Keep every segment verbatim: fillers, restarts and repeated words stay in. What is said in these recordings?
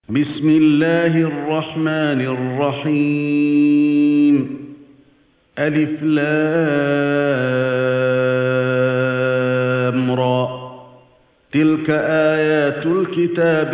بسم الله الرحمن الرحيم ألف لام را تلك آيات الكتاب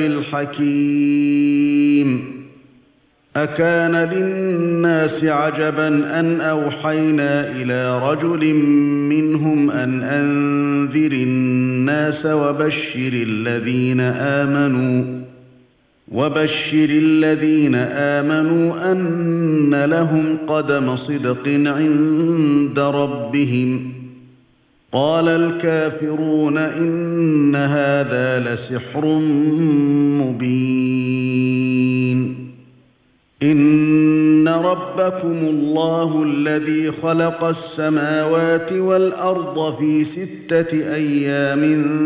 الحكيم أكان للناس عجبا أن أوحينا إلى رجل منهم أن أنذر الناس وبشر الذين آمنوا وبشر الذين آمنوا أن لهم قدم صدق عند ربهم قال الكافرون إن هذا لسحر مبين إن ربكم الله الذي خلق السماوات والأرض في ستة أيام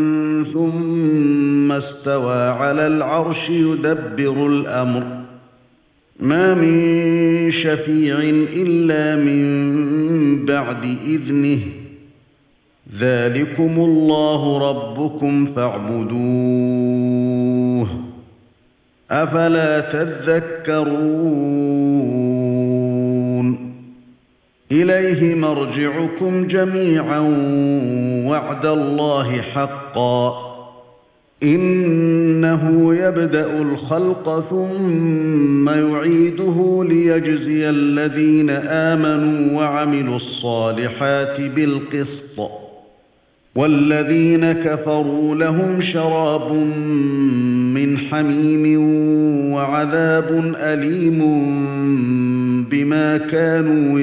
ثم استوى على العرش يدبر الأمر ما من شفيع إلا من بعد إذنه ذلكم الله ربكم فاعبدوه أفلا تذكرون إليه مرجعكم جميعا وعد الله حقا إنه يبدأ الخلق ثم يعيده ليجزي الذين آمنوا وعملوا الصالحات بالقسط والذين كفروا لهم شراب من حميم وعذاب أليم بما كانوا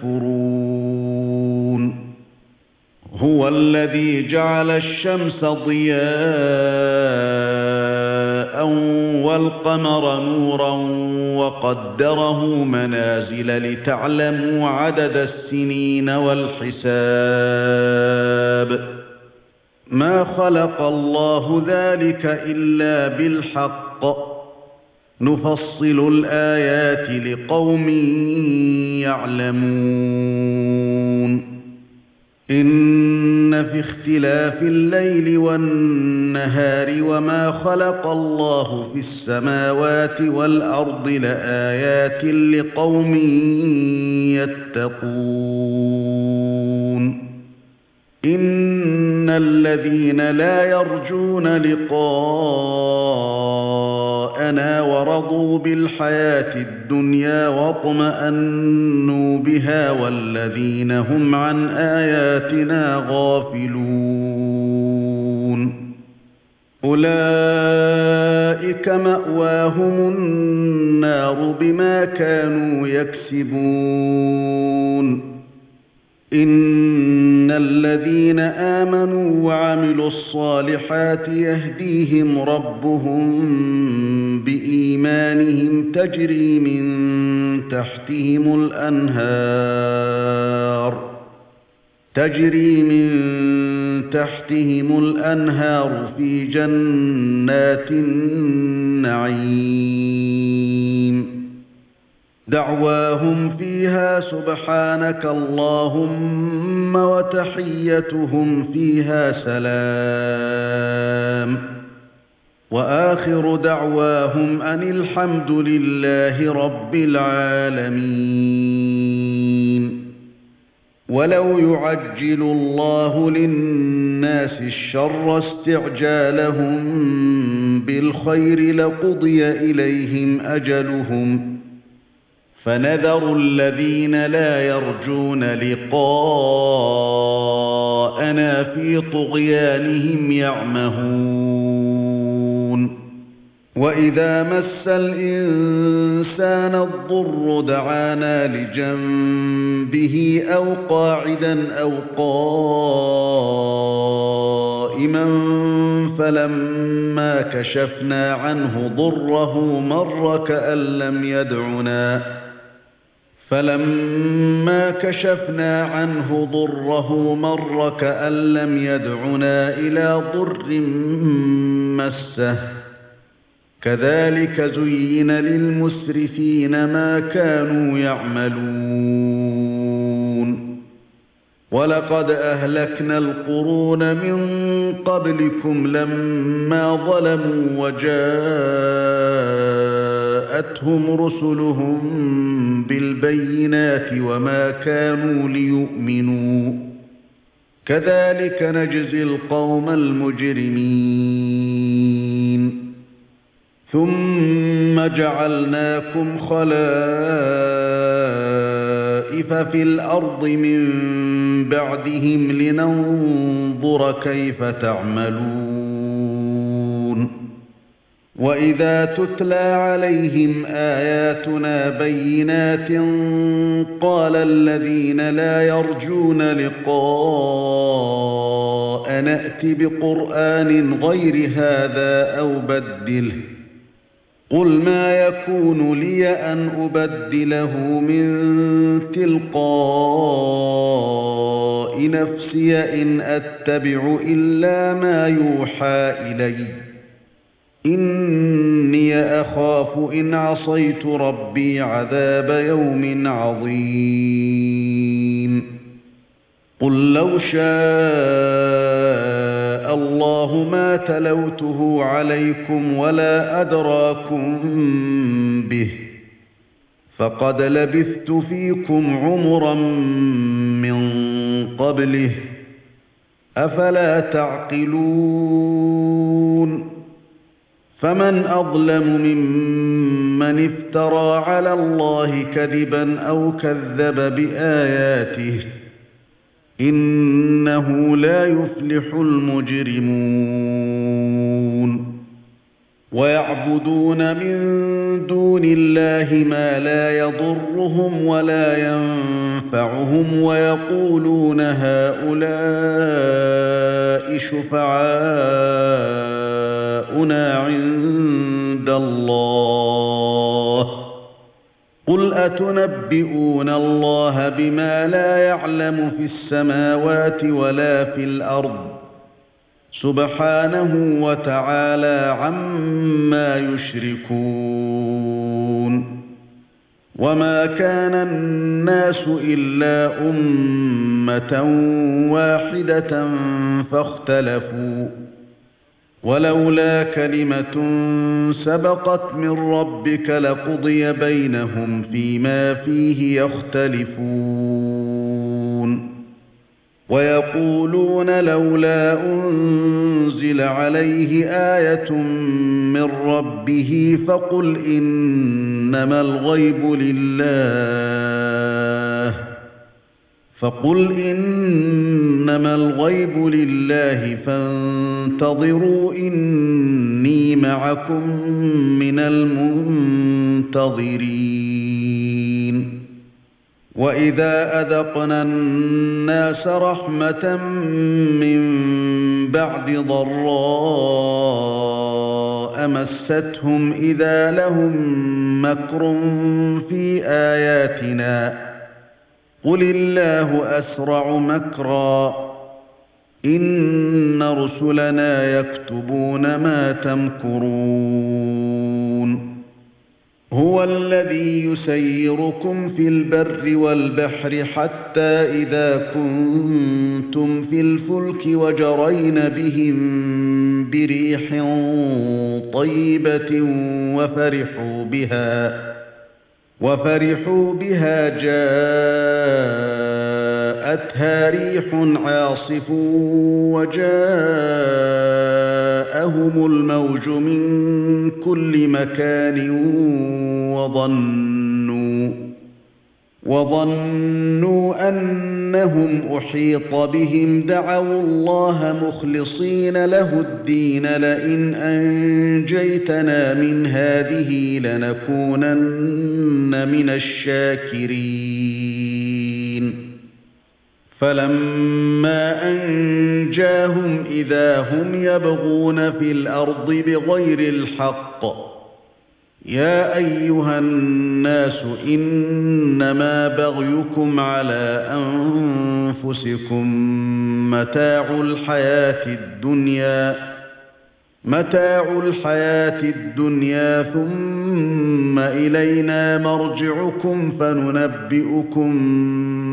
يكفرون هو الذي جعل الشمس ضياء والقمر نورا وقدره منازل لتعلموا عدد السنين والحساب ما خلق الله ذلك إلا بالحق نفصل الآيات لقوم يعلمون إن في اختلاف الليل والنهار وما خلق الله في السماوات والأرض لآيات لقوم يتقون إن الذين لا يرجون لقاءنا ورضوا بالحياة الدنيا واطمأنوا بها والذين هم عن آياتنا غافلون أولئك مأواهم النار بما كانوا يكسبون إن الذين آمنوا وعملوا الصالحات يهديهم ربهم بإيمانهم تجري من تحتهم الأنهار تجري من تحتهم الأنهار في جنات النعيم دعواهم فيها سبحانك اللهم وتحيتهم فيها سلام وآخر دعواهم أن الحمد لله رب العالمين ولو يعجل الله للناس الشر استعجالهم بالخير لقضي إليهم أجلهم فنذر الذين لا يرجون لقاءنا في طغيانهم يعمهون وإذا مس الإنسان الضر دعانا لجنبه أو قاعدا أو قائما فلما كشفنا عنه ضره مر كأن لم يدعنا فلما كشفنا عنه ضره مر كأن لم يدعنا إلى ضر مسه كذلك زين للمسرفين ما كانوا يعملون ولقد أهلكنا القرون من قبلكم لما ظلموا وجاءوا جاءتهم رسلهم بالبينات وما كانوا ليؤمنوا كذلك نجزي القوم المجرمين ثم جعلناكم خلائف في الأرض من بعدهم لننظر كيف تعملون وإذا تتلى عليهم آياتنا بينات قال الذين لا يرجون لقاء نأت بقرآن غير هذا أو بدله قل ما يكون لي أن أبدله من تلقاء نفسي إن أتبع إلا ما يوحى إلي إني أخاف إن عصيت ربي عذاب يوم عظيم قل لو شاء الله ما تلوته عليكم ولا أدراكم به فقد لبثت فيكم عمرا من قبله أفلا تعقلون فمن أظلم ممن افترى على الله كذبا أو كذب بآياته إنه لا يفلح المجرمون ويعبدون من دون الله ما لا يضرهم ولا ينفعهم ويقولون هؤلاء شفعاؤنا عند الله قل أتنبئون الله بما لا يعلم في السماوات ولا في الأرض سبحانه وتعالى عما يشركون وما كان الناس إلا أمة واحدة فاختلفوا ولولا كلمة سبقت من ربك لقضي بينهم فيما فيه يختلفون ويقولون لولا أنزل عليه آية من ربه فقل إنما الغيب لله فقل إنما الغيب لله فانتظروا إني معكم من المنتظرين وإذا أذقنا الناس رحمة من بعد ضراء مستهم إذا لهم مكر في آياتنا قل الله أسرع مكرا إن رسلنا يكتبون ما تمكرون هو الذي يسيركم في البر والبحر حتى إذا كنتم في الفلك وجرين بهم بريح طيبة وفرحوا بها وفرحوا بها جاءتها ريح عاصف وجاءهم الموج من كل مكان وظنوا وظنوا أنهم أحيط بهم دعوا الله مخلصين له الدين لئن أنجيتنا من هذه لنكونن من الشاكرين فلما أنجاهم إذا هم يبغون في الأرض بغير الحق يا أيها الناس إنما بغيكم على أنفسكم متاع الحياة الدنيا متاع الحياة الدنيا ثم إلينا مرجعكم فننبئكم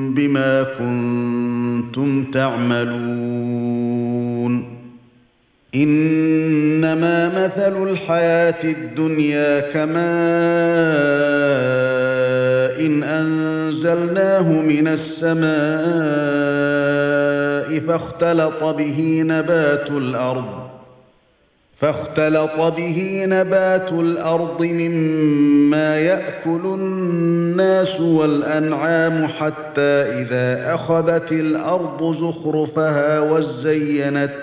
بما كنتم تعملون إنما مثل الحياة الدنيا كماء إن أنزلناه من السماء فاختلط به نبات الأرض فاختلط به نبات الأرض مما يأكل الناس والأنعام حتى إذا أخذت الأرض زخرفها وزينت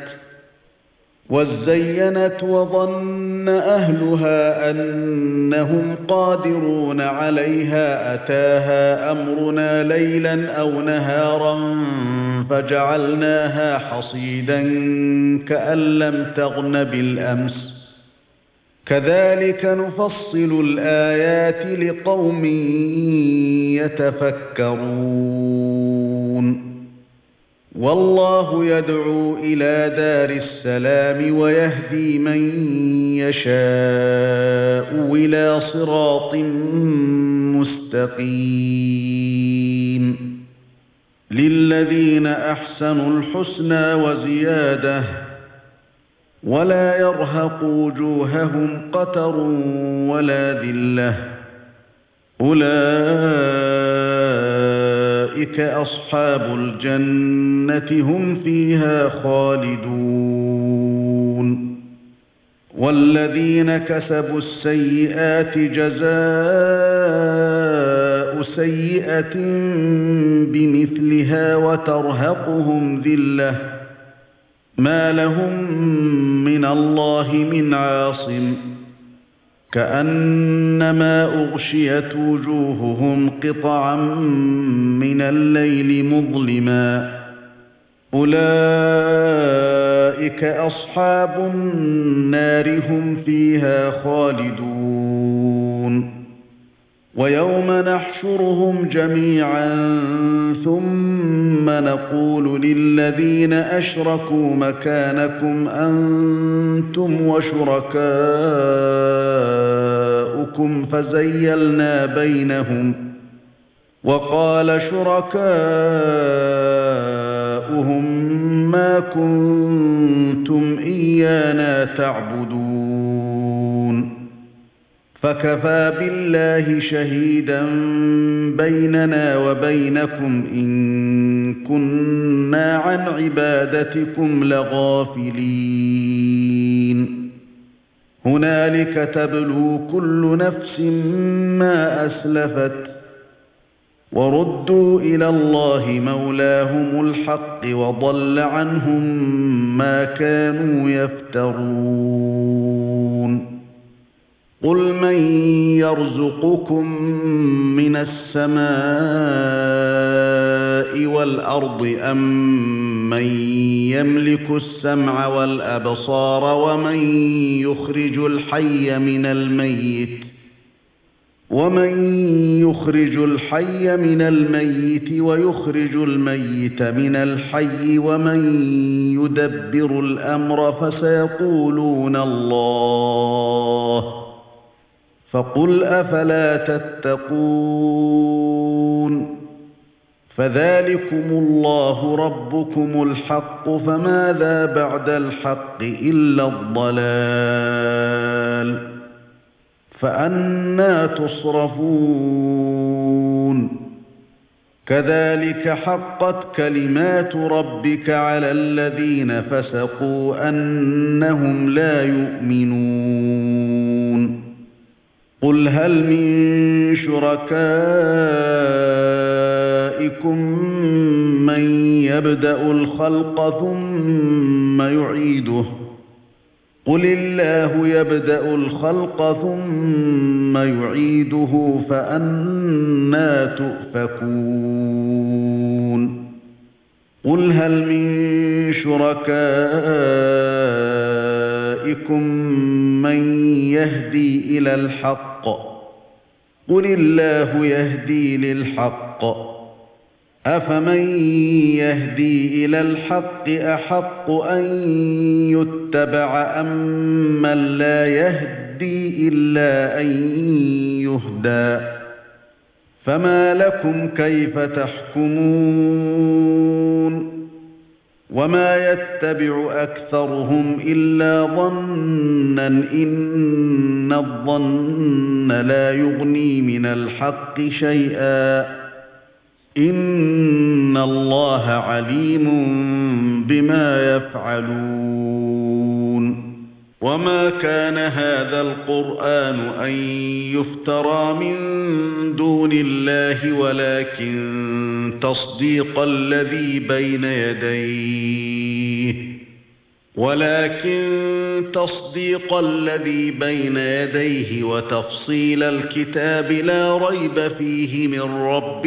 وزينت وظن أهلها أنهم قادرون عليها أتاها أمرنا ليلا أو نهارا فجعلناها حصيدا كأن لم تغن بالأمس كذلك نفصل الآيات لقوم يتفكرون والله يدعو إلى دار السلام ويهدي من يشاء إلى صراط مستقيم للذين أحسنوا الحسنى وزيادة ولا يرهق وجوههم قتر ولا ذلة أولئك أصحاب الجنة هم فيها خالدون والذين كسبوا السيئات جزاء سيئة بمثلها وترهقهم ذلة ما لهم من الله من عاصم كأنما أغشيت وجوههم قطعا من الليل مظلما أولئك أصحاب النار هم فيها خالدون ويوم نحشرهم جميعا ثم نقول للذين أشركوا مكانكم أنتم وشركاؤكم فزيلنا بينهم وقال شركاؤهم ما كنتم إيانا تعبدون فكفى بالله شهيدا بيننا وبينكم إن كنا عن عبادتكم لغافلين هنالك تبلو كل نفس ما أسلفت وردوا إلى الله مولاهم الحق وضل عنهم ما كانوا يفترون قل من يرزقكم من السماء والأرض أم من يملك السمع والأبصار ومن يخرج الحي من الميت ومن يخرج الحي من الميت ويخرج الميت من الحي ومن يدبر الأمر فسيقولون الله فقل أفلا تتقون فذلكم الله ربكم الحق فماذا بعد الحق إلا الضلال فأنى تصرفون كذلك حقت كلمات ربك على الذين فسقوا أنهم لا يؤمنون قل هل من شركائكم من يبدأ الخلق ثم يعيده قل الله يبدأ الخلق ثم يعيده فأنى تؤفكون قل هل من شركائكم من يهدي إلى الحق قل الله يهدي للحق أفمن يهدي إلى الحق أحق أن يتبع أم من لا يهدي إلا أن يهدى فما لكم كيف تحكمون وما يتبع أكثرهم إلا ظنًا إن الظن لا يغني من الحق شيئا إن الله عليم بما يفعلون وما كان هذا القرآن أن يفترى من دون الله ولكن تصديق الذي بين يديه ولكن تصديق الذي بين يديه وتفصيل الكتاب لا ريب فيه من رب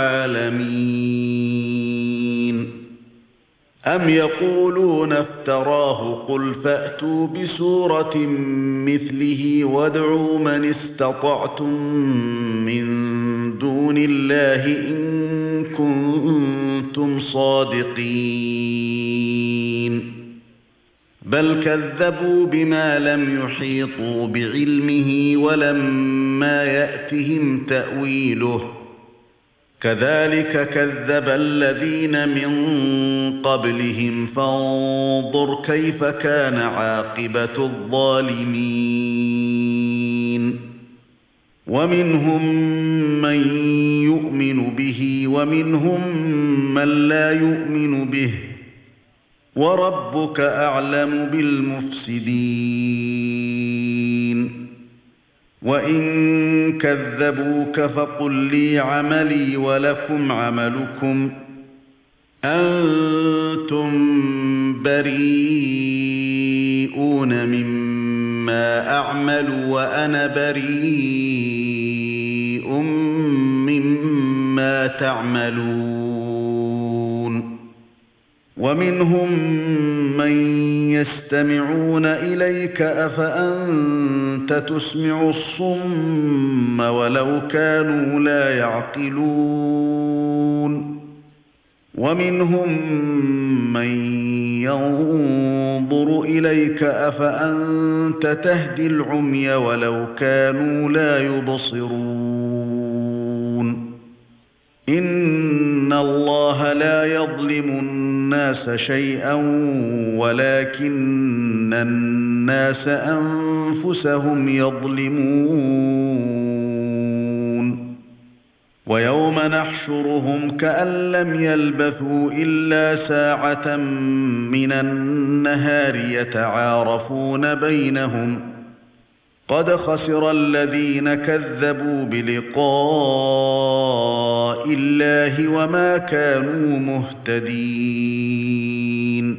العالمين أم يقولون افتراه قل فأتوا بسورة مثله وادعوا من استطعتم من دون الله إن كنتم صادقين بل كذبوا بما لم يحيطوا بعلمه ولما يأتهم تأويله كذلك كذب الذين من قبلهم فانظر كيف كان عاقبة الظالمين ومنهم من يؤمن به ومنهم من لا يؤمن به وربك أعلم بالمفسدين وإن كذبوك فقل لي عملي ولكم عملكم أنتم بريئون مما أعمل وأنا بريء مما تعملون ومنهم من يستمعون إليك أفأنت تسمع الصم ولو كانوا لا يعقلون ومنهم من ينظر إليك أفأنت تهدي العمي ولو كانوا لا يبصرون إن الله لا يظلم الناس شيئا ولكن الناس أنفسهم يظلمون ويوم نحشرهم كأن لم يلبثوا إلا ساعة من النهار يتعارفون بينهم قد خسر الذين كذبوا بلقاء الله وما كانوا مهتدين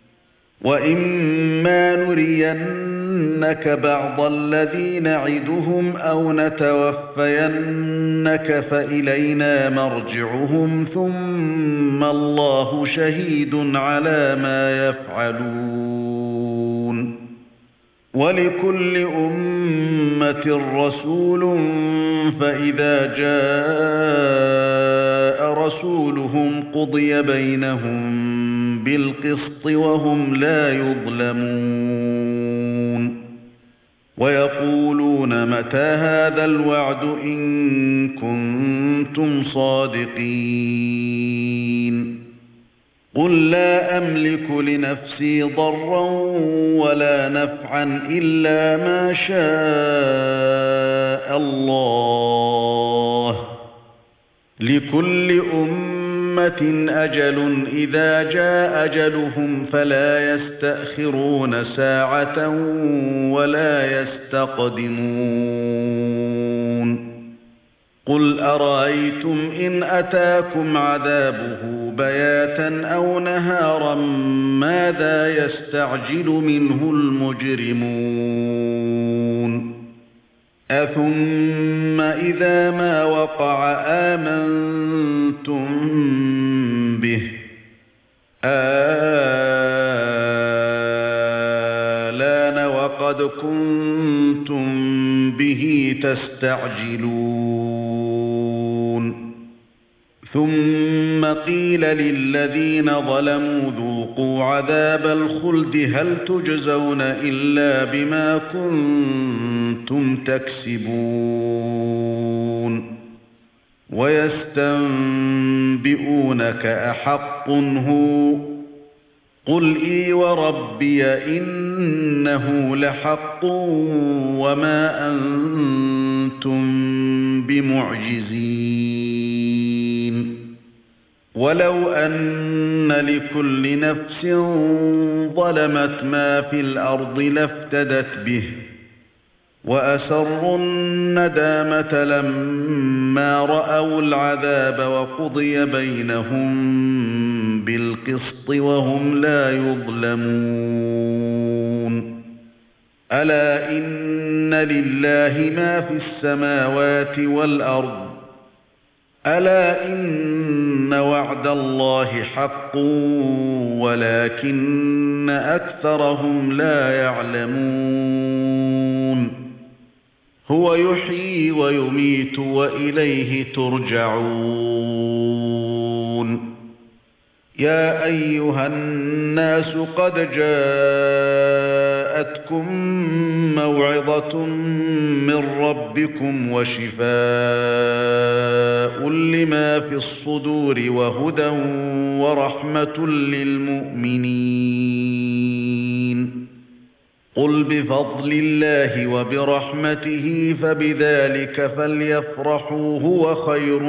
وإما نرينك بعض الذي نعدهم أو نتوفينك فإلينا مرجعهم ثم الله شهيد على ما يفعلون ولكل أمة رسول فإذا جاء رسولهم قضي بينهم بالقسط وهم لا يظلمون ويقولون متى هذا الوعد إن كنتم صادقين قل لا أملك لنفسي ضرا ولا نفعا إلا ما شاء الله لكل أمة أجل إذا جاء أجلهم فلا يستأخرون ساعة ولا يستقدمون قل أرأيتم إن أتاكم عذابه بياتا أو نهارا ماذا يستعجل منه المجرمون أثم إذا ما وقع آمنتم به آلان وقد كنتم به تستعجلون ثم قيل للذين ظلموا ذوقوا عذاب الخلد هل تجزون إلا بما كنتم تكسبون ويستنبئونك أحق هو قُلْ إِي وَرَبِّي إِنَّهُ لَحَقٌّ وَمَا أَنْتُمْ بِمُعْجِزِينَ وَلَوْ أَنَّ لِكُلِّ نَفْسٍ ظَلَمَتْ مَا فِي الْأَرْضِ لَافْتَدَتْ بِهِ وَأَسَرُّوا النَّدَامَةَ لَمَّا رَأَوُا الْعَذَابَ وَقُضِيَ بَيْنَهُم بِالْقِسْطِ وَهُمْ لَا يُظْلَمُونَ أَلَا إِنَّ لِلَّهِ مَا فِي السَّمَاوَاتِ وَالْأَرْضِ أَلَا إِنَّ وَعْدَ اللَّهِ حَقٌّ وَلَكِنَّ أَكْثَرَهُمْ لَا يَعْلَمُونَ هُوَ يُحْيِي وَيُمِيتُ وَإِلَيْهِ تُرْجَعُونَ يَا أَيُّهَا النَّاسُ قَدْ جَاءَتْكُمْ مَوْعِظَةٌ مِّن رَّبِّكُمْ وَشِفَاءٌ لِّمَا فِي الصُّدُورِ وَهُدًى وَرَحْمَةٌ لِّلْمُؤْمِنِينَ قُلْ بِفَضْلِ اللَّهِ وَبِرَحْمَتِهِ فَبِذَلِكَ فَلْيَفْرَحُوا هُوَ خَيْرٌ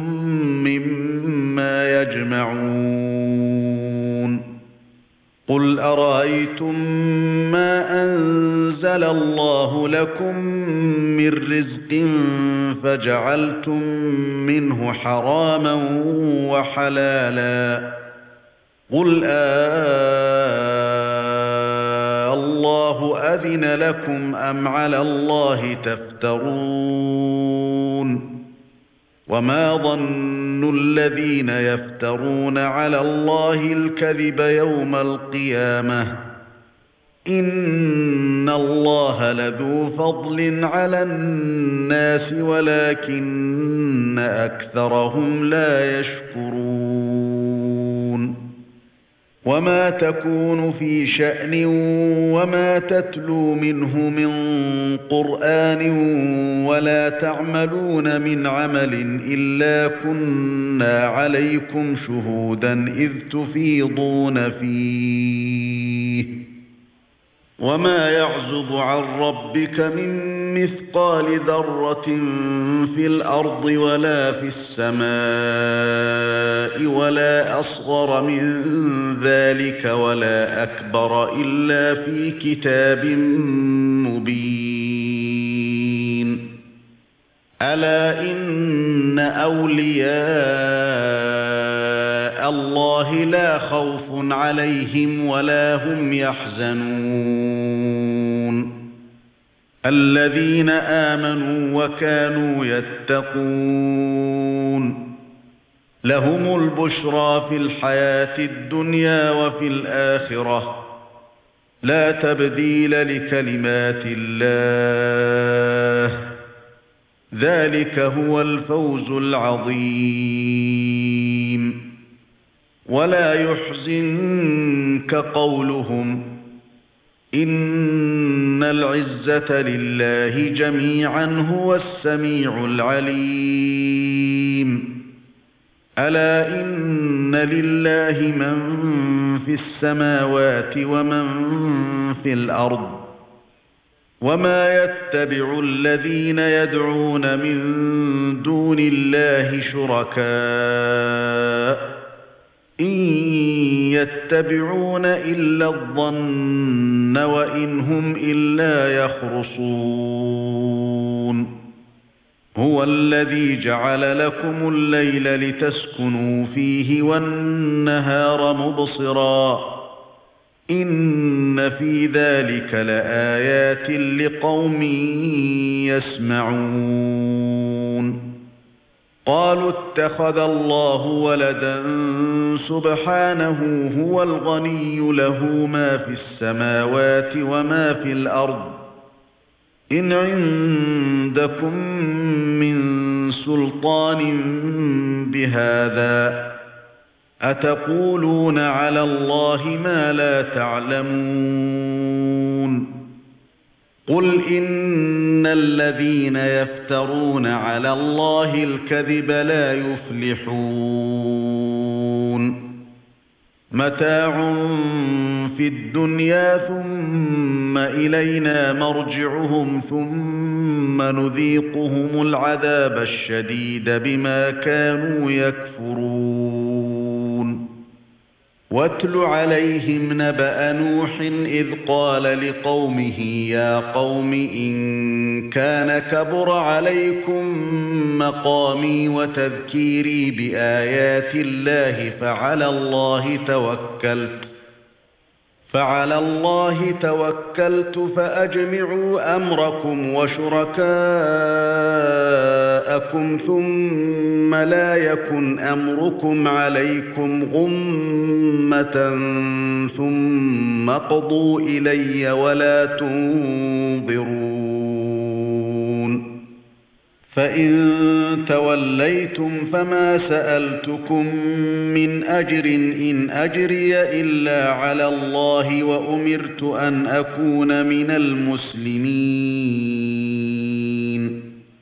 مِّمَّا يَجْمَعُونَ قُلْ أَرَأَيْتُم مَّا أَنزَلَ اللَّهُ لَكُم مِّن رِّزْقٍ فَجَعَلْتُم مِّنْهُ حَرَامًا وَحَلَالًا قُلْ آللَّهُ أَذِنَ لَكُمْ أَمْ عَلَى اللَّهِ تَفْتَرُونَ وَمَا ظَنُّ الَّذِينَ يَفْتَرُونَ عَلَى اللَّهِ الْكَذِبَ يَوْمَ الْقِيَامَةِ إِنَّ اللَّهَ لَذُو فَضْلٍ عَلَى النَّاسِ وَلَكِنَّ أَكْثَرَهُمْ لَا يَشْكُرُونَ وَمَا تَكُونُ فِي شَأْنٍ وَمَا تَتْلُو مِنْهُ مِنْ قُرْآنٍ وَلَا تَعْمَلُونَ مِنْ عَمَلٍ إِلَّا كُنَّا عَلَيْكُمْ شُهُودًا إِذْ تُفِيضُونَ فِيهِ وَمَا يَعْزُبُ عَنْ رَبِّكَ مِنْ مِثْقَالِ ذَرَّةٍ فِي الْأَرْضِ وَلَا فِي السَّمَاءِ وَلَا أَصْغَرَ مِنْ ذَلِكَ وَلَا أَكْبَرَ إِلَّا فِي كِتَابٍ مُبِينٍ أَلَا إِنَّ أَوْلِيَاءَ اللَّهِ لَا خَوْفٌ عَلَيْهِمْ وَلَا هُمْ يَحْزَنُونَ الَّذِينَ آمَنُوا وَكَانُوا يَتَّقُونَ لَهُمُ الْبُشْرَى فِي الْحَيَاةِ الدُّنْيَا وَفِي الْآخِرَةِ لَا تَبْدِيلَ لِكَلِمَاتِ اللَّهِ ذَلِكَ هُوَ الْفَوْزُ الْعَظِيمُ وَلَا يَحْزُنكَ قَوْلُهُمْ إِنَّ الْعِزَّةَ لِلَّهِ جَمِيعًا هُوَ السَّمِيعُ الْعَلِيمُ أَلَا إِنَّ لِلَّهِ مَن فِي السَّمَاوَاتِ وَمَن فِي الْأَرْضِ وَمَا يَتَّبِعُ الَّذِينَ يَدْعُونَ مِن دُونِ اللَّهِ شُرَكَاءَ إِن يَتَّبِعُونَ إِلَّا الظَّنَّ وَإِنْ هُمْ إِلَّا يَخْرُصُونَ هُوَ الَّذِي جَعَلَ لَكُمُ اللَّيْلَ لِتَسْكُنُوا فِيهِ وَالنَّهَارَ مُبْصِرًا إِنَّ فِي ذَلِكَ لَآيَاتٍ لِقَوْمٍ يَسْمَعُونَ قَالُوا اتَّخَذَ اللَّهُ وَلَدًا سُبْحَانَهُ هُوَ الْغَنِيُّ لَهُ مَا فِي السَّمَاوَاتِ وَمَا فِي الْأَرْضِ إِنْ عِندَكُمْ مِنْ سُلْطَانٍ بِهَذَا أَتَقُولُونَ عَلَى اللَّهِ مَا لَا تَعْلَمُونَ قُلْ إِنَّ الَّذِينَ يَفْتَرُونَ عَلَى اللَّهِ الْكَذِبَ لَا يُفْلِحُونَ متاع في الدنيا ثم إلينا مرجعهم ثم نذيقهم العذاب الشديد بما كانوا يكفرون واتل عليهم نبأ نوح إذ قال لقومه يا قوم إن كان كبر عليكم مقامي وتذكيري بآيات الله فعلى الله توكلت فعلى الله توكلت فأجمعوا أمركم وشركاءكم ثم لا يكن أمركم عليكم غمة ثم اقضوا إلي ولا تنظرون فإن توليتم فما سألتكم من أجر إن أجري إلا على الله وأمرت أن أكون من المسلمين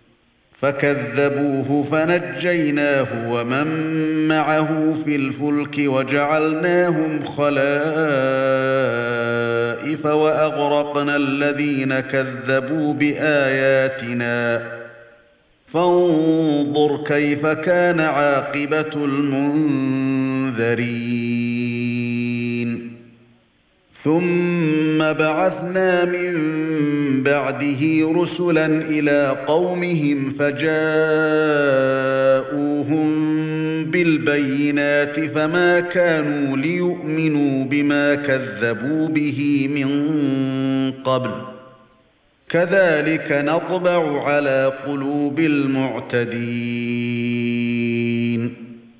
فكذبوه فنجيناه ومن معه في الفلك وجعلناهم خلائف وأغرقنا الذين كذبوا بآياتنا فانظر كيف كان عاقبة المنذرين ثم بعثنا من بعده رسلا إلى قومهم فجاءوهم بالبينات فما كانوا ليؤمنوا بما كذبوا به من قبل كذلك نطبع على قلوب المعتدين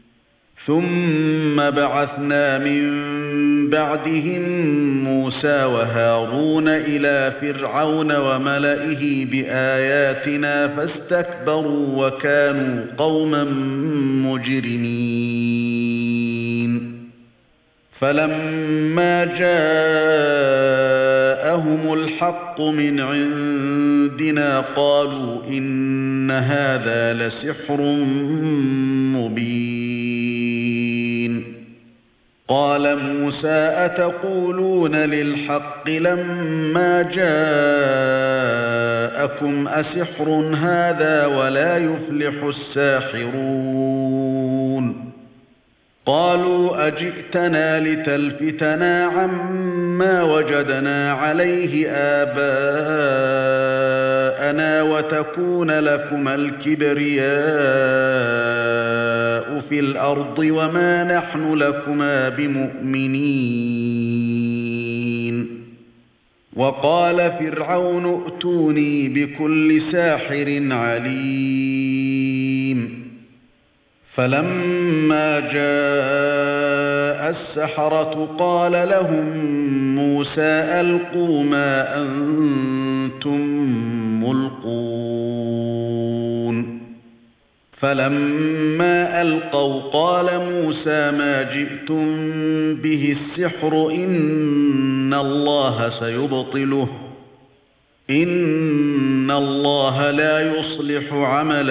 ثم بعثنا من بعدهم موسى وهارون إلى فرعون وملئه بآياتنا فاستكبروا وكانوا قوما مجرمين فلما جاءهم الحق من عندنا قالوا إن هذا لسحر مبين قال موسى أتقولون للحق لما جاءكم أسحر هذا ولا يفلح الساحرون قالوا أجئتنا لتلفتنا عما وجدنا عليه آباءنا وتكون لكما الكبرياء في الأرض وما نحن لكما بمؤمنين وقال فرعون ائتوني بكل ساحر عليم فلما جاء السحرة قال لهم موسى ألقوا ما أنتم ملقون فلما ألقوا قال موسى ما جئتم به السحر إن الله سيبطله إن الله لا يصلح عمل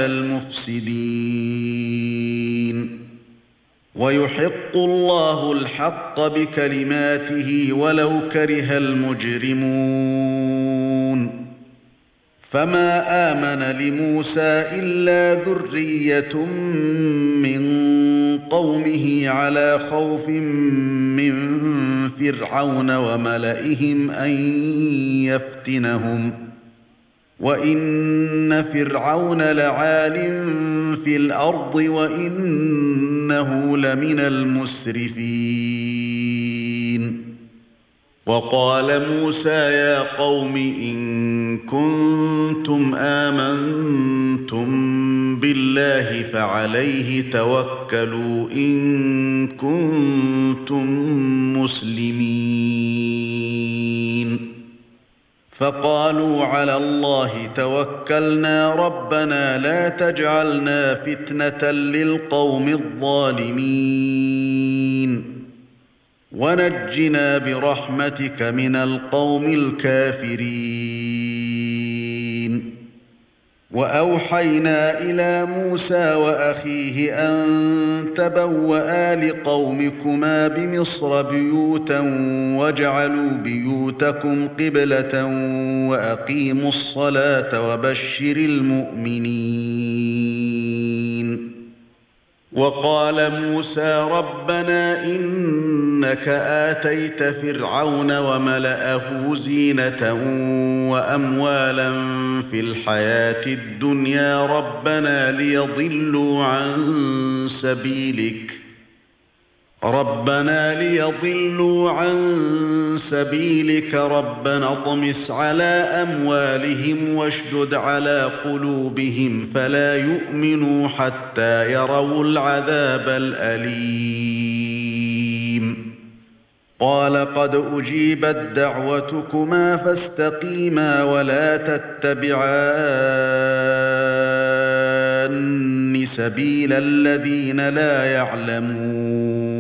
المفسدين ويحق الله الحق بكلماته ولو كره المجرمون فما آمن لموسى إلا ذرية من قومه على خوف من فرعون وملئهم أن يفتنهم وإن فرعون لعال في الأرض وإنه لمن المسرفين وقال موسى يا قوم إن كنتم آمنتم بالله فعليه توكلوا إن كنتم مسلمين فقالوا على الله توكلنا ربنا لا تجعلنا فتنة للقوم الظالمين ونجنا برحمتك من القوم الكافرين وأوحينا إلى موسى وأخيه أن تبوأ لقومكما بمصر بيوتا واجعلوا بيوتكم قبلة وأقيموا الصلاة وبشر المؤمنين. وقال موسى ربنا إنك آتيت فرعون وملأه زينة وأموالا في الحياة الدنيا ربنا ليضلوا عن سبيلك ربنا ليضلوا عن سبيلك ربنا اطمس على أموالهم واشدد على قلوبهم فلا يؤمنوا حتى يروا العذاب الأليم. قال قد أجيبت دعوتكما فاستقيما ولا تتبعان سبيل الذين لا يعلمون.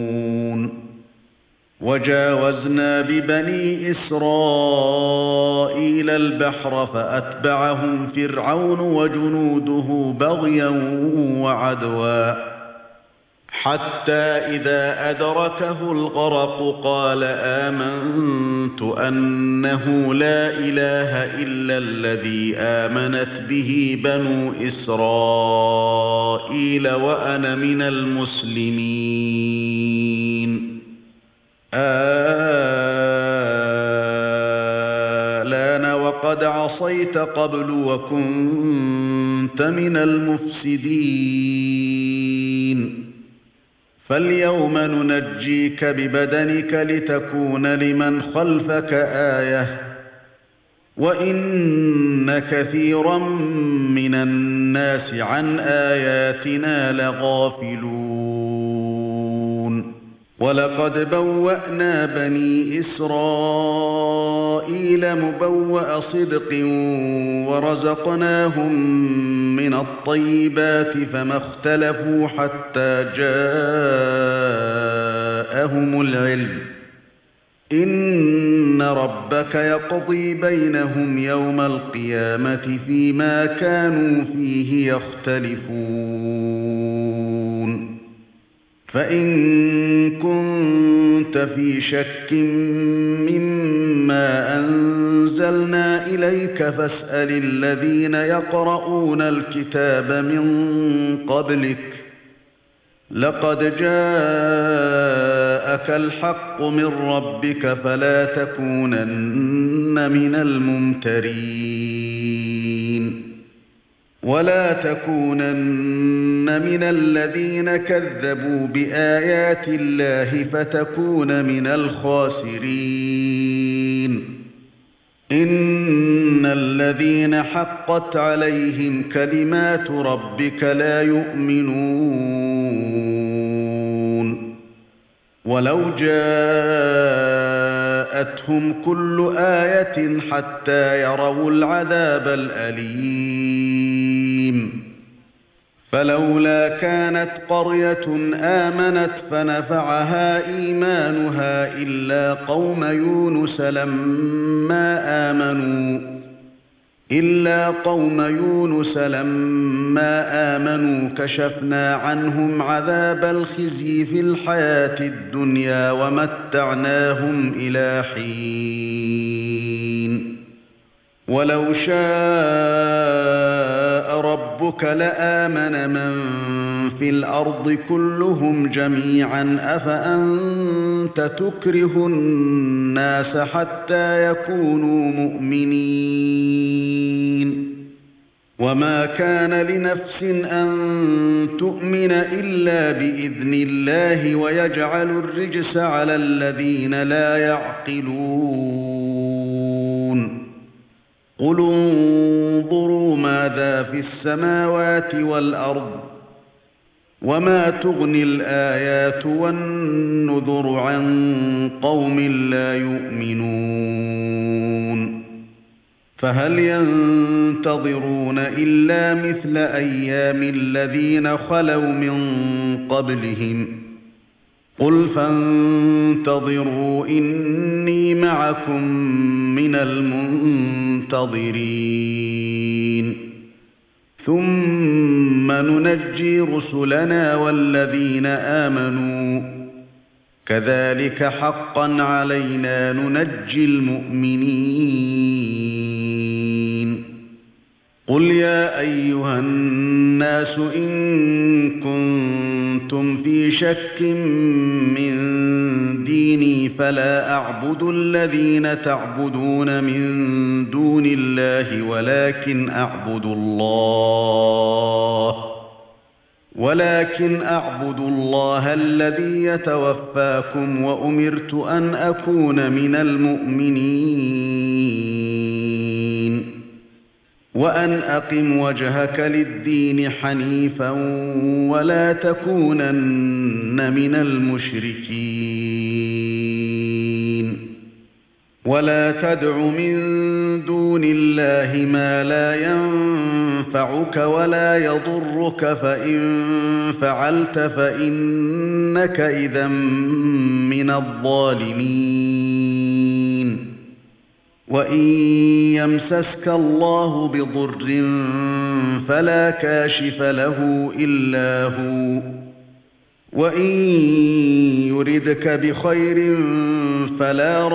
وجاوزنا ببني إسرائيل البحر فأتبعهم فرعون وجنوده بغيا وعدوا حتى إذا أدركه الغرق قال آمنت أنه لا إله إلا الذي آمنت به بنو إسرائيل وأنا من المسلمين. آلان وقد عصيت قبل وكنت من المفسدين فاليوم ننجيك ببدنك لتكون لمن خلفك آية وإن كثيرا من الناس عن آياتنا لغافلون. ولقد بوأنا بني إسرائيل مبوأ صدق ورزقناهم من الطيبات فما اختلفوا حتى جاءهم العلم إن ربك يقضي بينهم يوم القيامة فيما كانوا فيه يختلفون. فإن كنت في شك مما أنزلنا إليك فاسأل الذين يقرؤون الكتاب من قبلك لقد جاءك الحق من ربك فلا تكونن من الممترين ولا تكونن من الذين كذبوا بآيات الله فتكون من الخاسرين. إن الذين حقت عليهم كلمات ربك لا يؤمنون ولو جاءتهم كل آية حتى يروا العذاب الأليم. فلولا كانت قرية آمنت فنفعها إيمانها إلا قوم يونس لما آمنوا إلا قوم يونس لما آمنوا كشفنا عنهم عذاب الخزي في الحياة الدنيا ومتعناهم إلى حين. ولو شاء ربك لآمن من في الأرض كلهم جميعا أفأنت تكره الناس حتى يكونوا مؤمنين. وما كان لنفس أن تؤمن إلا بإذن الله ويجعل الرجس على الذين لا يعقلون. قل انظروا ماذا في السماوات والأرض وما تغني الآيات والنذر عن قوم لا يؤمنون. فهل ينتظرون إلا مثل أيام الذين خلوا من قبلهم قل فانتظروا إني معكم من المنتظرين. ثُمَّ نُنَجِّي رُسُلَنَا وَالَّذِينَ آمَنُوا كَذَلِكَ حَقًّا عَلَيْنَا نُنَجِّي الْمُؤْمِنِينَ قُلْ يَا أَيُّهَا النَّاسُ إِن كُنتُمْ فِي شَكٍّ مِّن دِينِي فَلَا أَعْبُدُ الَّذِينَ تَعْبُدُونَ مِن دُونِ اللَّهِ وَلَكِنْ أَعْبُدُ اللَّهَ ولكن أعبد الله الذي يتوفاكم وأمرت أن أكون من المؤمنين وأن أقم وجهك للدين حنيفا ولا تكونن من المشركين ولا تدع من دون الله ما لا ينفعك ولا يضرك فإن فعلت فإنك إذا من الظالمين وإن يمسسك الله بضر فلا كاشف له إلا هو وإن يردك بخير فلا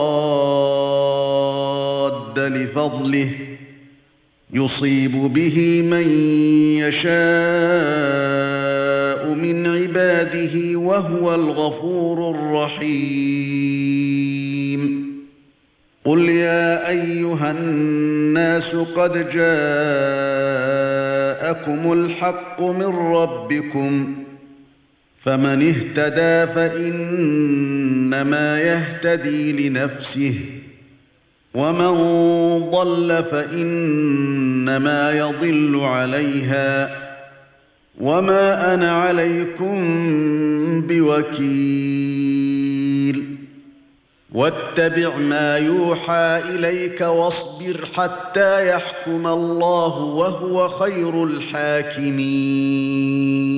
راد لفضله يصيب به من يشاء من عباده وهو الغفور الرحيم قل يا أيها الناس قد جاءكم الحق من ربكم فمن اهتدى فإنما يهتدي لنفسه ومن ضل فإنما يضل عليها وما أنا عليكم بوكيل واتبع ما يوحى إليك واصبر حتى يحكم الله وهو خير الحاكمين